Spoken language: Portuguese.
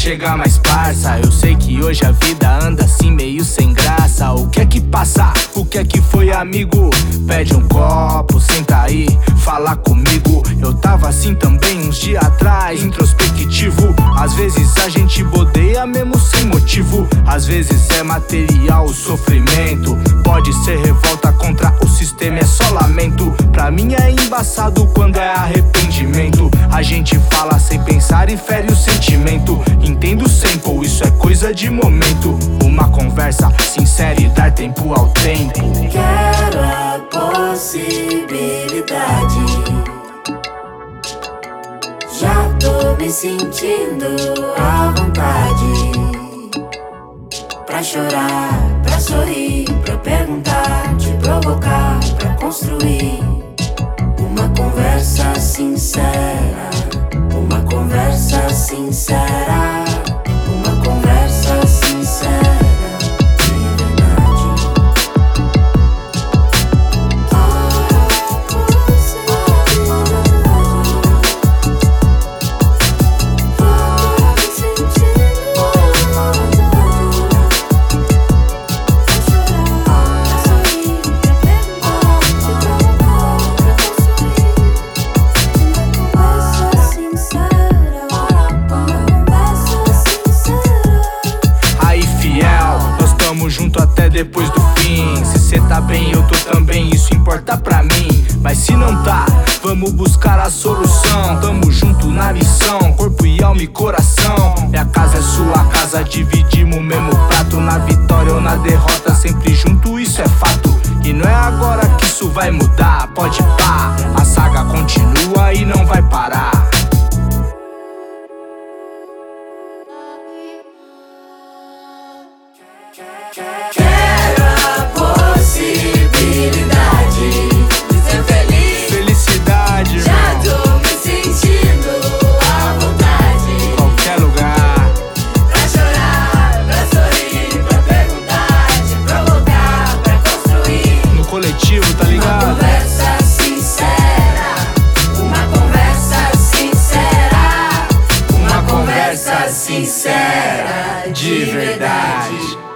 chega mais parça. Eu sei que hoje a vida anda assim meio sem graça. O que é que passa? O que é que foi, amigo? Pede um copo, senta aí, fala comigo. Eu tava assim também uns dias atrás, introspectivo. Às vezes a gente bodeia mesmo sem motivo. Às vezes é material o sofrimento. Pode ser revolta contra o sistema, é só lamento. Pra mim é embaçado quando é arrependimento. A gente fala sem pensar e fere o sentimento. Entendo sample, isso é coisa de momento. Uma conversa sincera e dar tempo ao tempo. Quero a possibilidade. Já tô me sentindo à vontade. Pra chorar, pra sorrir, pra perguntar, te provocar, pra construir uma conversa sincera. Uma conversa sincera. Uma conversa sincera. Junto até depois do fim. Se cê tá bem, eu tô também, isso importa pra mim. Mas se não tá, vamos buscar a solução. Tamo junto na missão, corpo e alma e coração. Minha casa é sua casa, dividimos o mesmo prato. Na vitória ou na derrota, sempre junto, isso é fato. E não é agora que isso vai mudar, pode pá. A saga continua e não vai parar. Quero a possibilidade de ser feliz. Felicidade, irmão. Já tô me sentindo à vontade. Qualquer lugar. Pra chorar, pra sorrir, pra perguntar, te provocar, pra construir No coletivo, tá uma ligado? conversa sincera. Uma conversa sincera. Uma conversa sincera de verdade.